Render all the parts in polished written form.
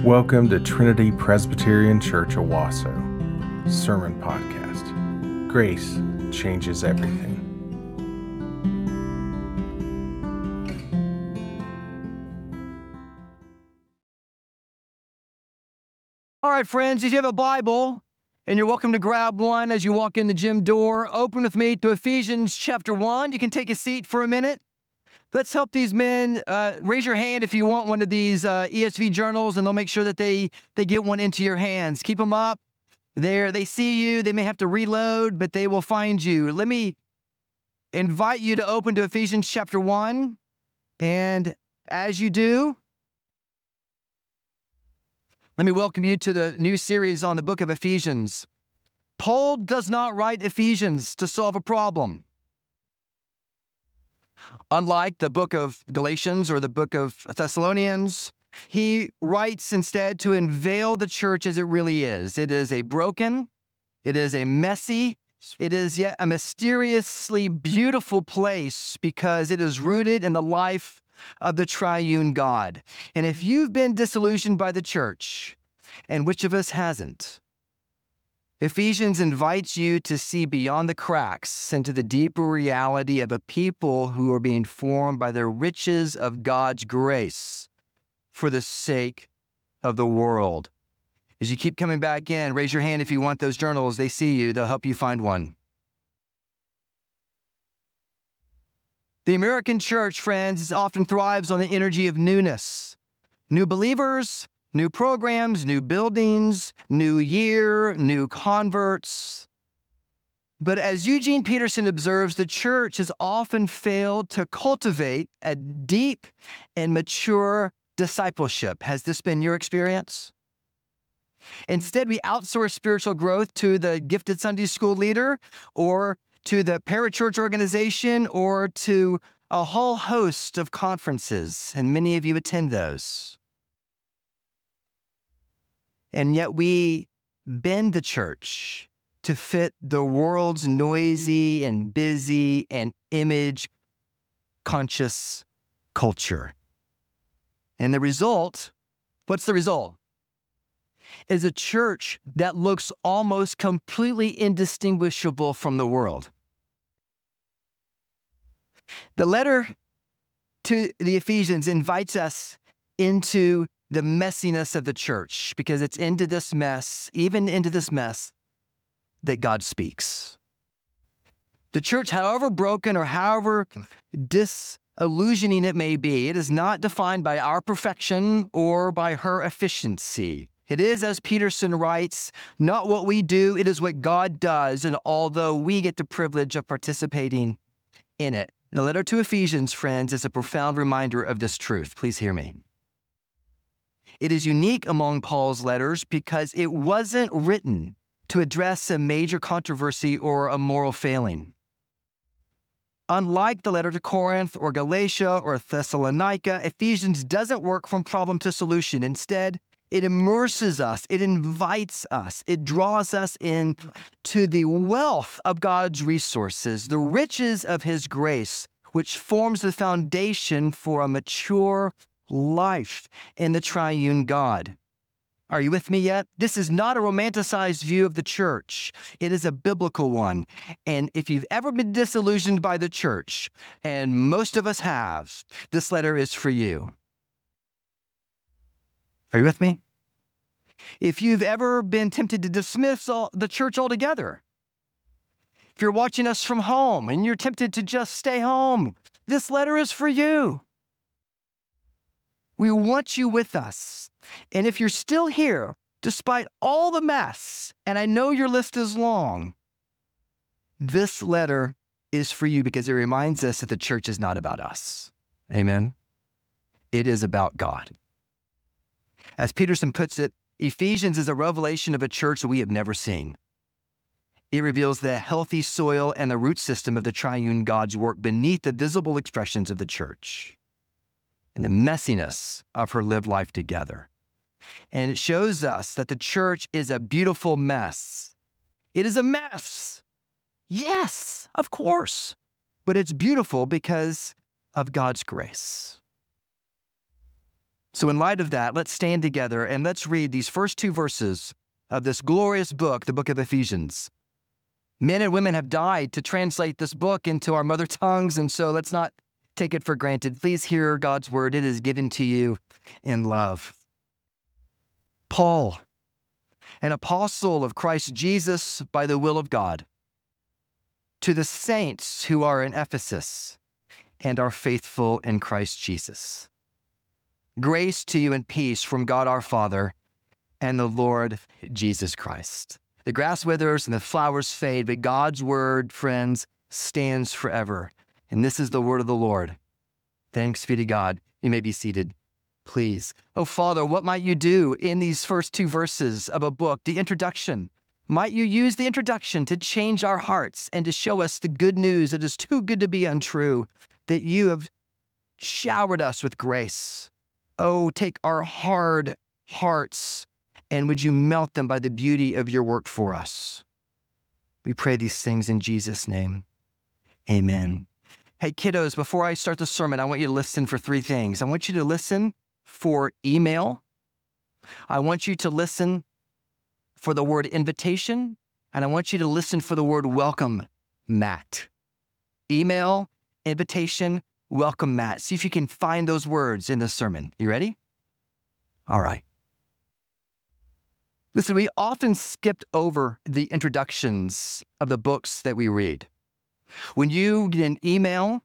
Welcome to Trinity Presbyterian Church Owasso Sermon Podcast. Grace changes everything. All right, friends, if you have a Bible, and you're welcome to grab one as you walk in the gym door, open with me to Ephesians chapter 1. You can take a seat for a minute. Let's help these men. Raise your hand if you want one of these ESV journals, and they'll make sure that they get one into your hands. Keep them up. They see you. They may have to reload, but they will find you. Let me invite you to open to Ephesians chapter 1. And as you do, let me welcome you to the new series on the book of Ephesians. Paul does not write Ephesians to solve a problem. Unlike the book of Galatians or the book of Thessalonians, he writes instead to unveil the church as it really is. It is a broken, it is a messy, it is yet a mysteriously beautiful place because it is rooted in the life of the triune God. And if you've been disillusioned by the church, and which of us hasn't, Ephesians invites you to see beyond the cracks into the deeper reality of a people who are being formed by the riches of God's grace for the sake of the world. As you keep coming back in, raise your hand if you want those journals. They see you. They'll help you find one. The American church, friends, often thrives on the energy of newness. New believers, new programs, new buildings, new year, new converts. But as Eugene Peterson observes, the church has often failed to cultivate a deep and mature discipleship. Has this been your experience? Instead, we outsource spiritual growth to the gifted Sunday school leader or to the parachurch organization or to a whole host of conferences, and many of you attend those. And yet we bend the church to fit the world's noisy and busy and image-conscious culture. And the result, what's the result? Is a church that looks almost completely indistinguishable from the world. The letter to the Ephesians invites us into the messiness of the church because it's into this mess, even into this mess, that God speaks. The church, however broken or however disillusioning it may be, it is not defined by our perfection or by her efficiency. It is, as Peterson writes, not what we do, it is what God does, and although we get the privilege of participating in it. The letter to Ephesians, friends, is a profound reminder of this truth. Please hear me. It is unique among Paul's letters because it wasn't written to address a major controversy or a moral failing. Unlike the letter to Corinth or Galatia or Thessalonica, Ephesians doesn't work from problem to solution. Instead, it immerses us, it invites us, it draws us into the wealth of God's resources, the riches of His grace, which forms the foundation for a mature life in the triune God. Are you with me yet? This is not a romanticized view of the church. It is a biblical one. And if you've ever been disillusioned by the church, and most of us have, this letter is for you. Are you with me? If you've ever been tempted to dismiss the church altogether, if you're watching us from home and you're tempted to just stay home, this letter is for you. We want you with us. And if you're still here, despite all the mess, and I know your list is long, this letter is for you because it reminds us that the church is not about us. Amen? It is about God. As Peterson puts it, Ephesians is a revelation of a church that we have never seen. It reveals the healthy soil and the root system of the triune God's work beneath the visible expressions of the church and the messiness of her lived life together. And it shows us that the church is a beautiful mess. It is a mess. Yes, of course. But it's beautiful because of God's grace. So in light of that, let's stand together and let's read these first two verses of this glorious book, the book of Ephesians. Men and women have died to translate this book into our mother tongues, and so let's not take it for granted. Please hear God's word. It is given to you in love. Paul, an apostle of Christ Jesus by the will of God, to the saints who are in Ephesus and are faithful in Christ Jesus. Grace to you and peace from God our Father and the Lord Jesus Christ. The grass withers and the flowers fade, but God's word, friends, stands forever. And this is the word of the Lord. Thanks be to God. You may be seated, please. Oh, Father, what might you do in these first two verses of a book, the introduction? Might you use the introduction to change our hearts and to show us the good news that is too good to be untrue, that you have showered us with grace. Oh, take our hard hearts and would you melt them by the beauty of your work for us? We pray these things in Jesus' name. Amen. Hey, kiddos, before I start the sermon, I want you to listen for three things. I want you to listen for email. I want you to listen for the word invitation. And I want you to listen for the word welcome, Matt. Email, invitation, welcome, Matt. See if you can find those words in the sermon. You ready? All right. Listen, we often skipped over the introductions of the books that we read. When you get an email,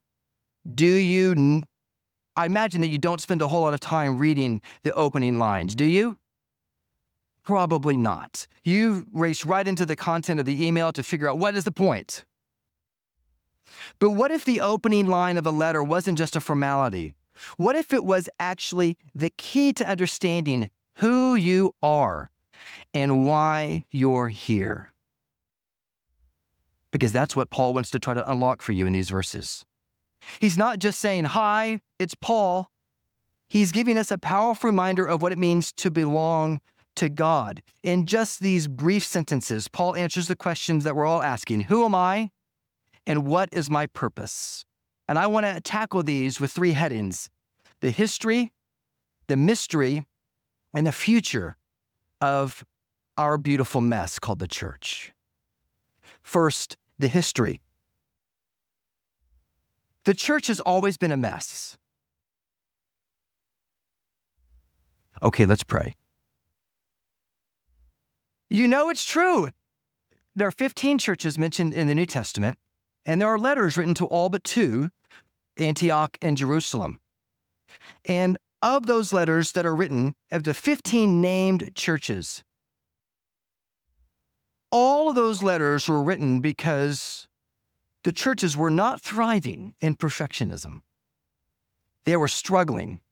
I imagine that you don't spend a whole lot of time reading the opening lines, do you? Probably not. You race right into the content of the email to figure out what is the point. But what if the opening line of a letter wasn't just a formality? What if it was actually the key to understanding who you are and why you're here? Because that's what Paul wants to try to unlock for you in these verses. He's not just saying, hi, it's Paul. He's giving us a powerful reminder of what it means to belong to God. In just these brief sentences, Paul answers the questions that we're all asking. Who am I? And what is my purpose? And I want to tackle these with three headings: the history, the mystery, and the future of our beautiful mess called the church. First, the history. The church has always been a mess. Okay, let's pray. You know it's true. There are 15 churches mentioned in the New Testament, and there are letters written to all but two, Antioch and Jerusalem. And of those letters that are written, of the 15 named churches, all of those letters were written because the churches were not thriving in perfectionism. They were struggling.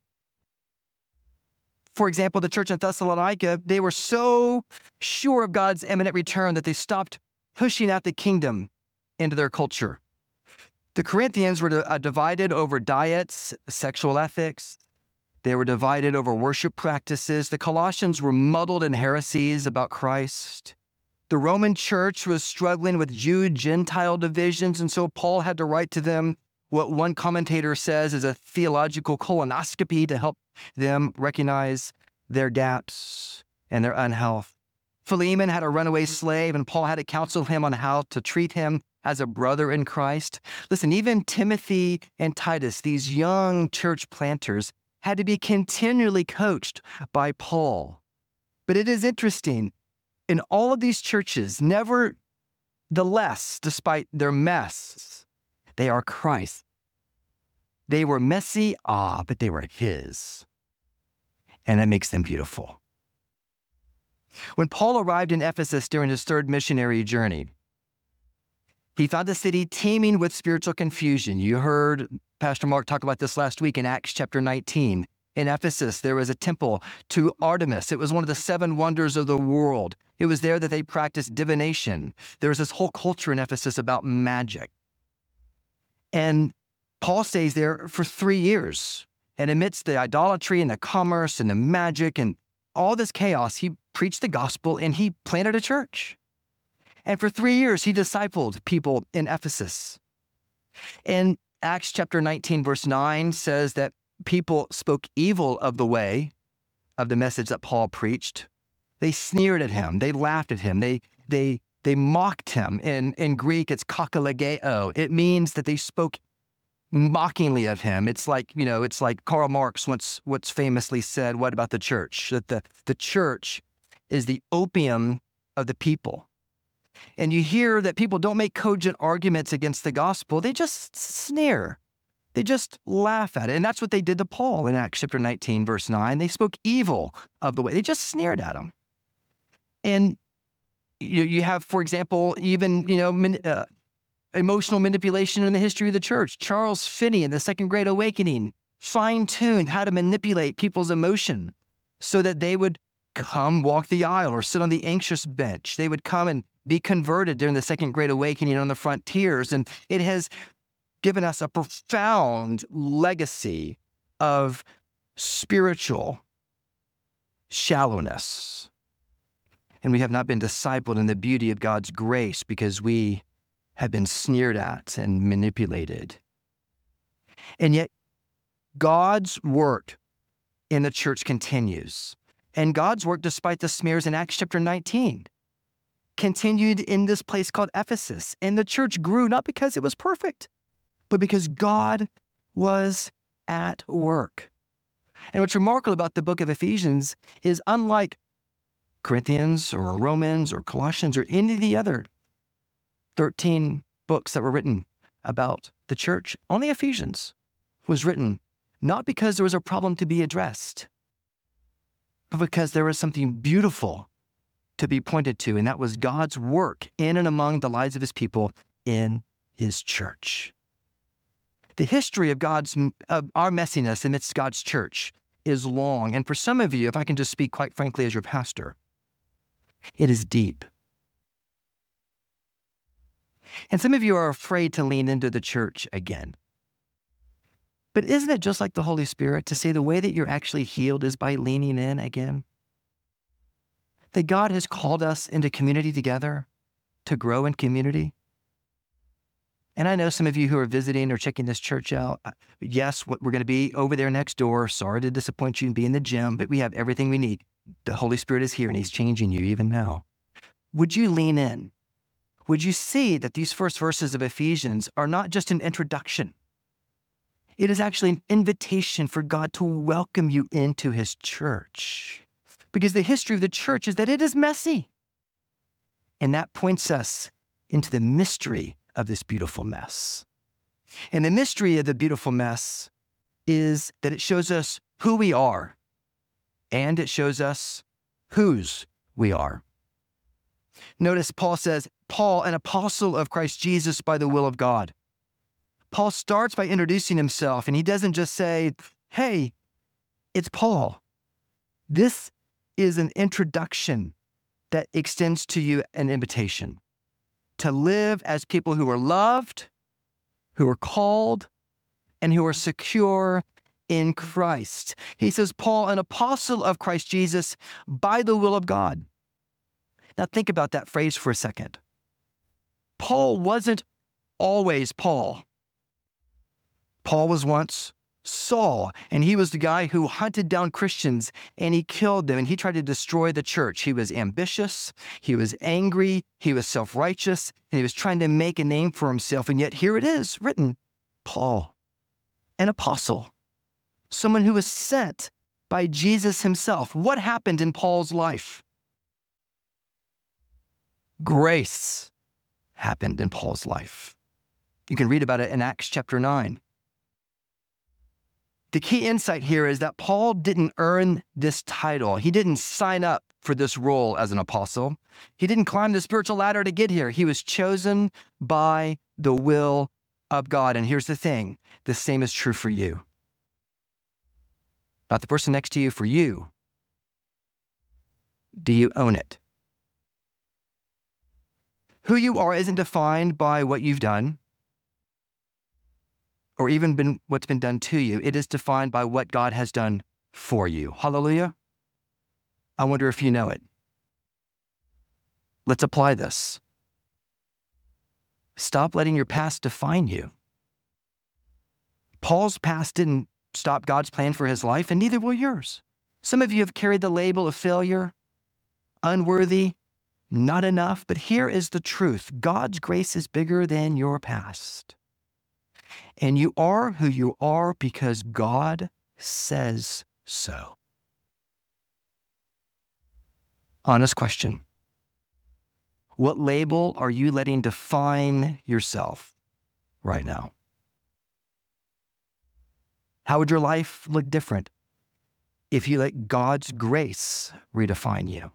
For example, the church in Thessalonica, they were so sure of God's imminent return that they stopped pushing out the kingdom into their culture. The Corinthians were divided over diets, sexual ethics. They were divided over worship practices. The Colossians were muddled in heresies about Christ. The Roman church was struggling with Jew-Gentile divisions, and so Paul had to write to them what one commentator says is a theological colonoscopy to help them recognize their gaps and their unhealth. Philemon had a runaway slave, and Paul had to counsel him on how to treat him as a brother in Christ. Listen, even Timothy and Titus, these young church planters, had to be continually coached by Paul. But it is interesting, in all of these churches, nevertheless, despite their mess, they are Christ. They were messy, but they were his. And that makes them beautiful. When Paul arrived in Ephesus during his third missionary journey, he found the city teeming with spiritual confusion. You heard Pastor Mark talk about this last week in Acts chapter 19. In Ephesus, there was a temple to Artemis. It was one of the 7 wonders of the world. It was there that they practiced divination. There was this whole culture in Ephesus about magic. And Paul stays there for 3 years. And amidst the idolatry and the commerce and the magic and all this chaos, he preached the gospel and he planted a church. And for 3 years, he discipled people in Ephesus. And Acts chapter 19, verse 9 says that people spoke evil of the way, of the message that Paul preached. They sneered at him. They laughed at him. They mocked him. In Greek, it's kakalageo. It means that they spoke mockingly of him. It's like Karl Marx once famously said, what about the church? That the church is the opium of the people. And you hear that people don't make cogent arguments against the gospel. They just sneer. They just laugh at it. And that's what they did to Paul in Acts chapter 19, verse 9. They spoke evil of the way. They just sneered at him. And you have, for example, even, emotional manipulation in the history of the church. Charles Finney in the Second Great Awakening fine-tuned how to manipulate people's emotion so that they would come walk the aisle or sit on the anxious bench. They would come and be converted during the Second Great Awakening on the frontiers. And it has given us a profound legacy of spiritual shallowness. And we have not been discipled in the beauty of God's grace because we have been sneered at and manipulated. And yet, God's work in the church continues. And God's work, despite the smears in Acts chapter 19, continued in this place called Ephesus. And the church grew not because it was perfect, but because God was at work. And what's remarkable about the book of Ephesians is, unlike Corinthians or Romans or Colossians or any of the other 13 books that were written about the church, only Ephesians was written not because there was a problem to be addressed, but because there was something beautiful to be pointed to, and that was God's work in and among the lives of his people in his church. The history of our messiness amidst God's church is long, and for some of you, if I can just speak quite frankly as your pastor, it is deep. And some of you are afraid to lean into the church again. But isn't it just like the Holy Spirit to say the way that you're actually healed is by leaning in again? That God has called us into community together to grow in community. And I know some of you who are visiting or checking this church out, yes, we're going to be over there next door. Sorry to disappoint you and be in the gym, but we have everything we need. The Holy Spirit is here and he's changing you even now. Would you lean in? Would you see that these first verses of Ephesians are not just an introduction? It is actually an invitation for God to welcome you into his church. Because the history of the church is that it is messy. And that points us into the mystery of this beautiful mess. And the mystery of the beautiful mess is that it shows us who we are, and it shows us whose we are. Notice Paul says, Paul, an apostle of Christ Jesus by the will of God. Paul starts by introducing himself, and he doesn't just say, hey, it's Paul. This is an introduction that extends to you an invitation to live as people who are loved, who are called, and who are secure in Christ. He says, Paul, an apostle of Christ Jesus by the will of God. Now think about that phrase for a second. Paul wasn't always Paul. Paul was once Saul, and he was the guy who hunted down Christians and he killed them and he tried to destroy the church. He was ambitious, he was angry, he was self-righteous, and he was trying to make a name for himself. And yet here it is written, Paul, an apostle, someone who was sent by Jesus himself. What happened in Paul's life? Grace happened in Paul's life. You can read about it in Acts chapter 9. The key insight here is that Paul didn't earn this title. He didn't sign up for this role as an apostle. He didn't climb the spiritual ladder to get here. He was chosen by the will of God. And here's the thing, the same is true for you. Not the person next to you, for you. Do you own it? Who you are isn't defined by what you've done, or even what's been done to you. It is defined by what God has done for you. Hallelujah. I wonder if you know it. Let's apply this. Stop letting your past define you. Paul's past didn't stop God's plan for his life, and neither will yours. Some of you have carried the label of failure, unworthy, not enough, but here is the truth. God's grace is bigger than your past. And you are who you are because God says so. Honest question. What label are you letting define yourself right now? How would your life look different if you let God's grace redefine you?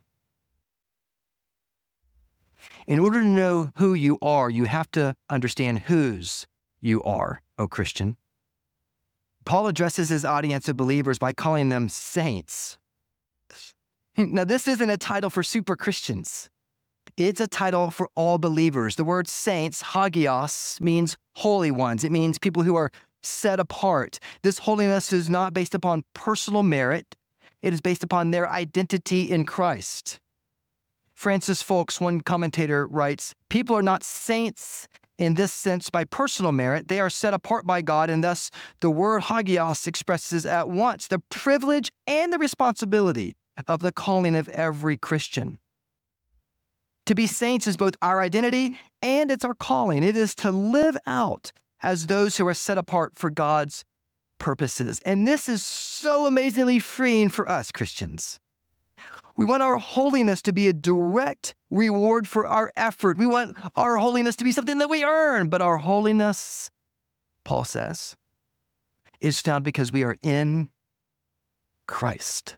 In order to know who you are, you have to understand whose you are, O Christian. Paul addresses his audience of believers by calling them saints. Now, this isn't a title for super Christians. It's a title for all believers. The word saints, hagios, means holy ones. It means people who are set apart. This holiness is not based upon personal merit. It is based upon their identity in Christ. Francis Folks, one commentator, writes, people are not saints in this sense by personal merit. They are set apart by God, and thus the word hagios expresses at once the privilege and the responsibility of the calling of every Christian. To be saints is both our identity and it's our calling. It is to live out as those who are set apart for God's purposes. And this is so amazingly freeing for us Christians. We want our holiness to be a direct reward for our effort. We want our holiness to be something that we earn. But our holiness, Paul says, is found because we are in Christ.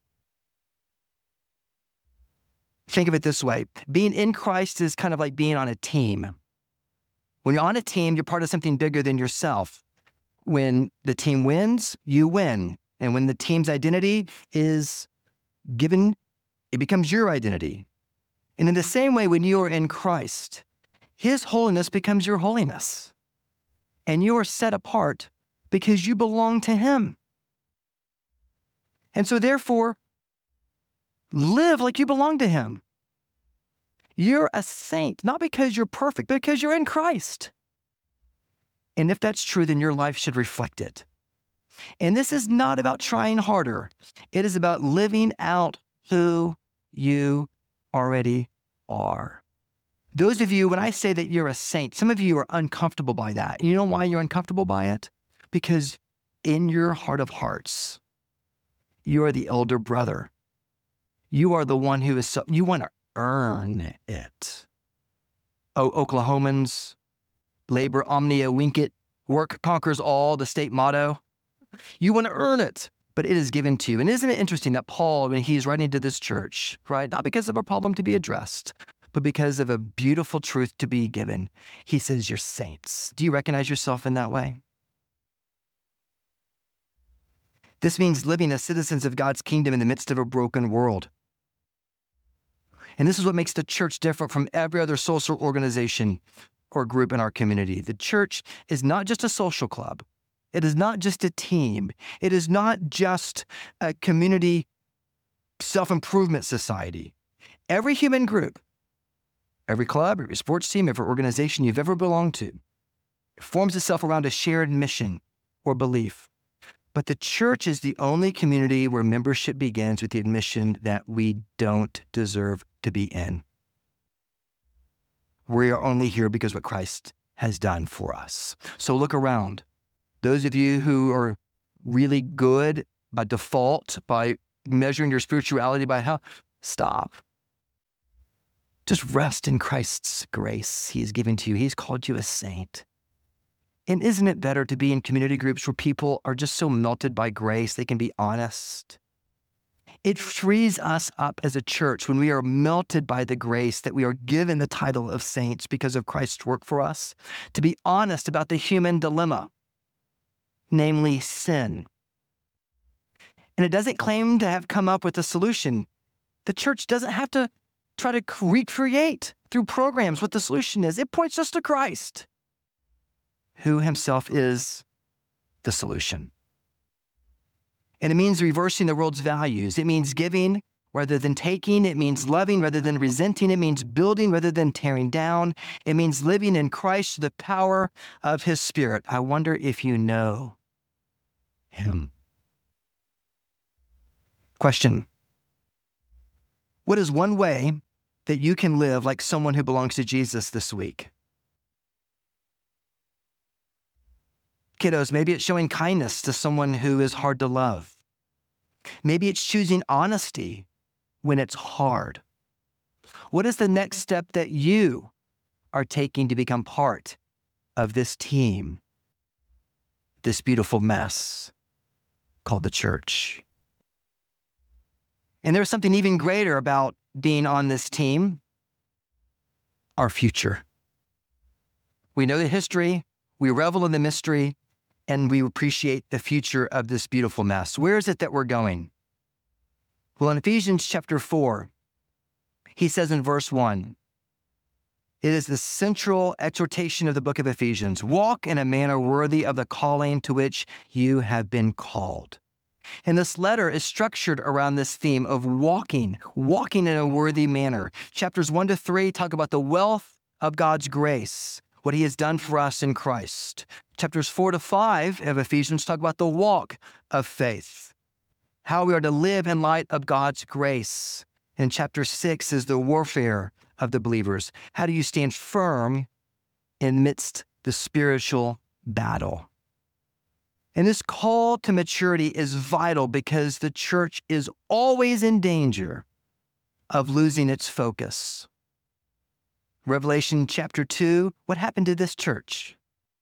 Think of it this way. Being in Christ is kind of like being on a team. When you're on a team, you're part of something bigger than yourself. When the team wins, you win. And when the team's identity is given, it becomes your identity. And in the same way, when you are in Christ, his holiness becomes your holiness. And you are set apart because you belong to him. And so therefore, live like you belong to him. You're a saint, not because you're perfect, but because you're in Christ. And if that's true, then your life should reflect it. And this is not about trying harder. It is about living out who you already are. Those of you, when I say that you're a saint, some of you are uncomfortable by that. You know why you're uncomfortable by it? Because in your heart of hearts, you are the elder brother. You are the one who is, you want to earn it. Oh, Oklahomans, labor omnia vincit, work conquers all, the state motto. You want to earn it, but it is given to you. And isn't it interesting that Paul, when he's writing to this church, right, not because of a problem to be addressed, but because of a beautiful truth to be given, he says, you're saints. Do you recognize yourself in that way? This means living as citizens of God's kingdom in the midst of a broken world. And this is what makes the church different from every other social organization or group in our community. The church is not just a social club. It is not just a team. It is not just a community self-improvement society. Every human group, every club, every sports team, every organization you've ever belonged to forms itself around a shared mission or belief. But the church is the only community where membership begins with the admission that we don't deserve to be in. We are only here because what Christ has done for us. So look around. Those of you who are really good by default, by measuring your spirituality by how, stop. Just rest in Christ's grace he has given to you. He's called you a saint. And isn't it better to be in community groups where people are just so melted by grace, they can be honest? It frees us up as a church when we are melted by the grace that we are given the title of saints because of Christ's work for us, to be honest about the human dilemma, namely sin. And it doesn't claim to have come up with a solution. The church doesn't have to try to recreate through programs what the solution is. It points us to Christ, who himself is the solution. And it means reversing the world's values. It means giving rather than taking. It means loving rather than resenting. It means building rather than tearing down. It means living in Christ, the power of his Spirit. I wonder if you know him. Question. What is one way that you can live like someone who belongs to Jesus this week? Kiddos, maybe it's showing kindness to someone who is hard to love. Maybe it's choosing honesty when it's hard. What is the next step that you are taking to become part of this team, this beautiful mess called the church? And there's something even greater about being on this team, our future. We know the history, we revel in the mystery, and we appreciate the future of this beautiful mess. Where is it that we're going? Well, in Ephesians chapter 4, he says in verse 1, it is the central exhortation of the book of Ephesians. Walk in a manner worthy of the calling to which you have been called. And this letter is structured around this theme of walking in a worthy manner. Chapters 1 to 3 talk about the wealth of God's grace, what he has done for us in Christ. Chapters 4 to 5 of Ephesians talk about the walk of faith, how we are to live in light of God's grace. And chapter 6 is the warfare of the believers. How do you stand firm amidst the spiritual battle? And this call to maturity is vital because the church is always in danger of losing its focus. Revelation chapter 2, what happened to this church?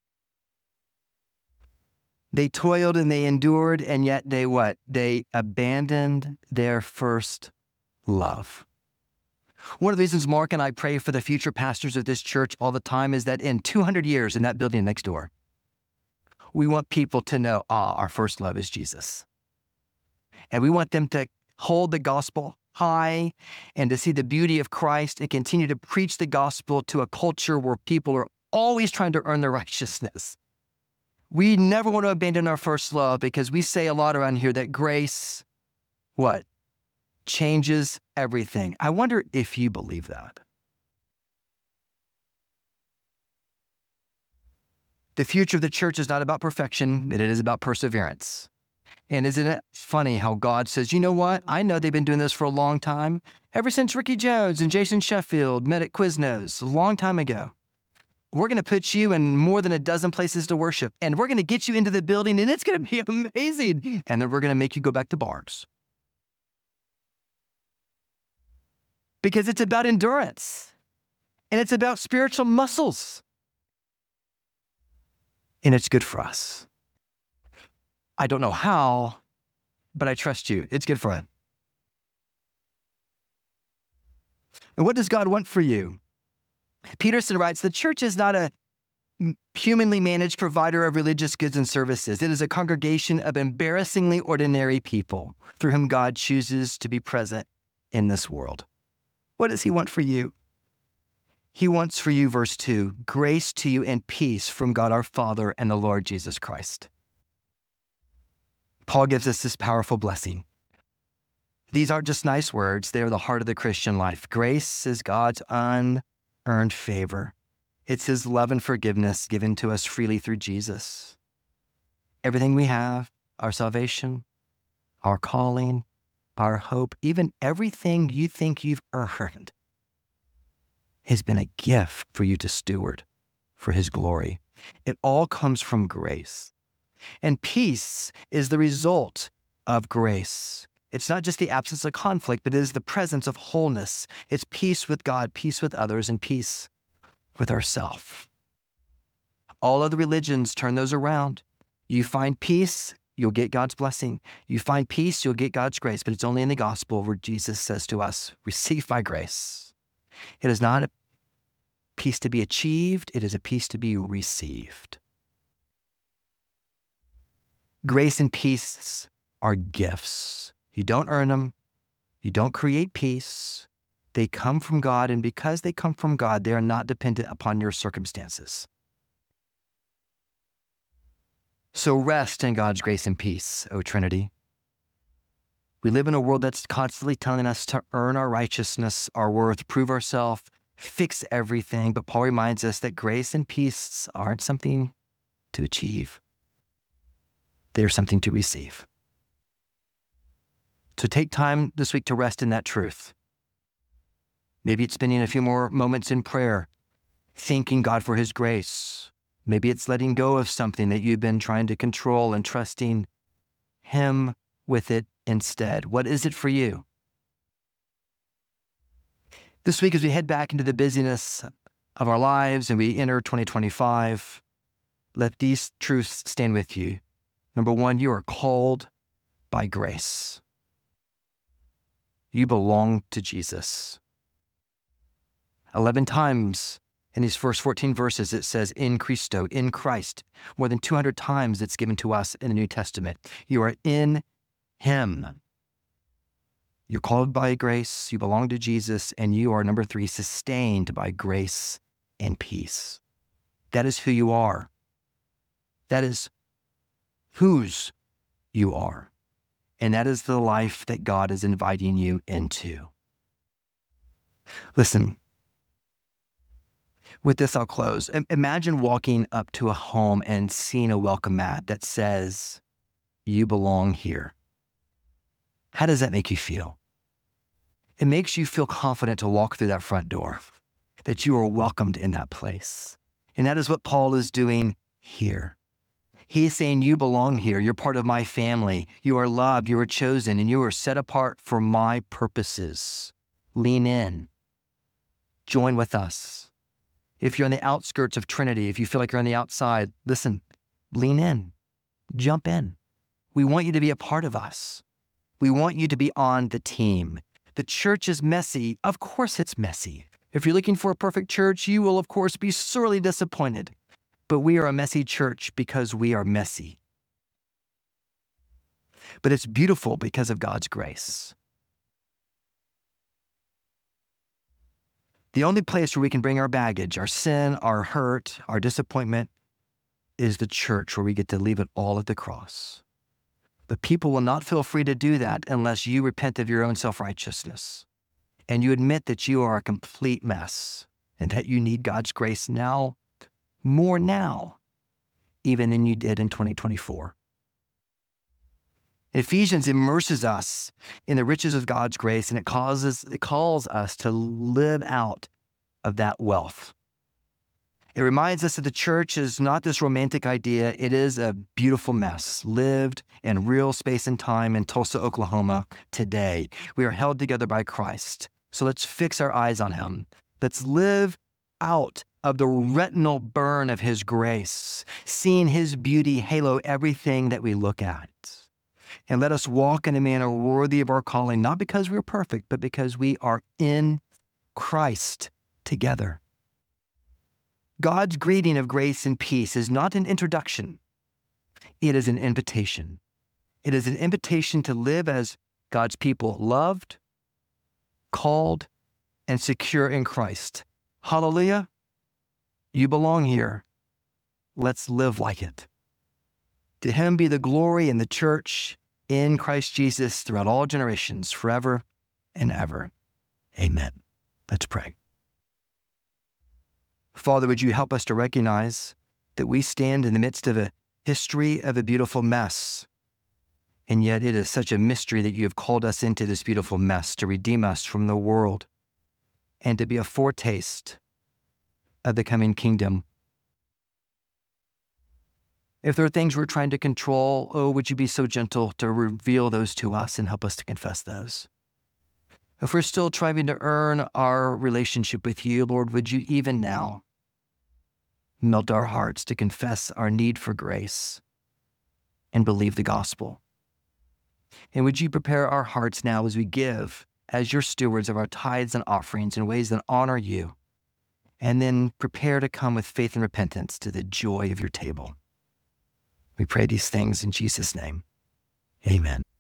They toiled and they endured, and yet they what? They abandoned their first love. One of the reasons Mark and I pray for the future pastors of this church all the time is that in 200 years in that building next door, we want people to know, our first love is Jesus. And we want them to hold the gospel high and to see the beauty of Christ and continue to preach the gospel to a culture where people are always trying to earn their righteousness. We never want to abandon our first love because we say a lot around here that grace, what? Changes everything. I wonder if you believe that. The future of the church is not about perfection, it is about perseverance. And isn't it funny how God says, you know what? I know they've been doing this for a long time, ever since Ricky Jones and Jason Sheffield met at Quiznos a long time ago. We're going to put you in more than a dozen places to worship, and we're going to get you into the building, and it's going to be amazing. And then we're going to make you go back to bars. Because it's about endurance, and it's about spiritual muscles. And it's good for us. I don't know how, but I trust you. It's good for it. And what does God want for you? Peterson writes, the church is not a humanly managed provider of religious goods and services. It is a congregation of embarrassingly ordinary people through whom God chooses to be present in this world. What does he want for you? He wants for you, verse 2, grace to you and peace from God our Father and the Lord Jesus Christ. Paul gives us this powerful blessing. These aren't just nice words. They are the heart of the Christian life. Grace is God's unearned favor. It's his love and forgiveness given to us freely through Jesus. Everything we have, our salvation, our calling, our hope, even everything you think you've earned, has been a gift for you to steward for his glory. It all comes from grace. And peace is the result of grace. It's not just the absence of conflict, but it is the presence of wholeness. It's peace with God, peace with others, and peace with ourselves. All other religions turn those around. You find peace, you'll get God's blessing. You find peace, you'll get God's grace. But it's only in the gospel where Jesus says to us, receive my grace. It is not a peace to be achieved. It is a peace to be received. Grace and peace are gifts. You don't earn them. You don't create peace. They come from God, and because they come from God, they are not dependent upon your circumstances. So rest in God's grace and peace, O Trinity. We live in a world that's constantly telling us to earn our righteousness, our worth, prove ourselves, fix everything. But Paul reminds us that grace and peace aren't something to achieve. there's something to receive. So take time this week to rest in that truth. Maybe it's spending a few more moments in prayer, thanking God for his grace. Maybe it's letting go of something that you've been trying to control and trusting him with it instead. What is it for you? This week, as we head back into the busyness of our lives and we enter 2025, let these truths stand with you. Number one, you are called by grace. You belong to Jesus. 11 times in these first 14 verses, it says in Christo, in Christ. More than 200 times it's given to us in the New Testament. You are in him. You're called by grace, you belong to Jesus, and you are, number 3, sustained by grace and peace. That is who you are. That is whose you are. And that is the life that God is inviting you into. Listen, with this I'll close. Imagine walking up to a home and seeing a welcome mat that says, you belong here. How does that make you feel? It makes you feel confident to walk through that front door, that you are welcomed in that place. And that is what Paul is doing here. He is saying, you belong here. You're part of my family. You are loved. You are chosen, and you are set apart for my purposes. Lean in. Join with us. If you're on the outskirts of Trinity, if you feel like you're on the outside, listen, lean in. Jump in. We want you to be a part of us. We want you to be on the team. The church is messy. Of course it's messy. If you're looking for a perfect church, you will, of course, be sorely disappointed. But we are a messy church because we are messy. But it's beautiful because of God's grace. The only place where we can bring our baggage, our sin, our hurt, our disappointment, is the church, where we get to leave it all at the cross. But people will not feel free to do that unless you repent of your own self-righteousness and you admit that you are a complete mess and that you need God's grace now, more now, even than you did in 2024. Ephesians immerses us in the riches of God's grace, and it calls us to live out of that wealth. It reminds us that the church is not this romantic idea. It is a beautiful mess lived in real space and time in Tulsa, Oklahoma today. We are held together by Christ. So let's fix our eyes on him. Let's live out of the retinal burn of his grace, seeing his beauty halo everything that we look at. And let us walk in a manner worthy of our calling, not because we're perfect, but because we are in Christ together. God's greeting of grace and peace is not an introduction. It is an invitation. It is an invitation to live as God's people, loved, called, and secure in Christ. Hallelujah. You belong here. Let's live like it. To him be the glory in the church in Christ Jesus throughout all generations, forever and ever. Amen. Let's pray. Father, would you help us to recognize that we stand in the midst of a history of a beautiful mess, and yet it is such a mystery that you have called us into this beautiful mess to redeem us from the world and to be a foretaste of the coming kingdom. If there are things we're trying to control, would you be so gentle to reveal those to us and help us to confess those? If we're still trying to earn our relationship with you, Lord, would you even now melt our hearts to confess our need for grace and believe the gospel? And would you prepare our hearts now as we give, as your stewards of our tithes and offerings in ways that honor you, and then prepare to come with faith and repentance to the joy of your table. We pray these things in Jesus' name. Amen.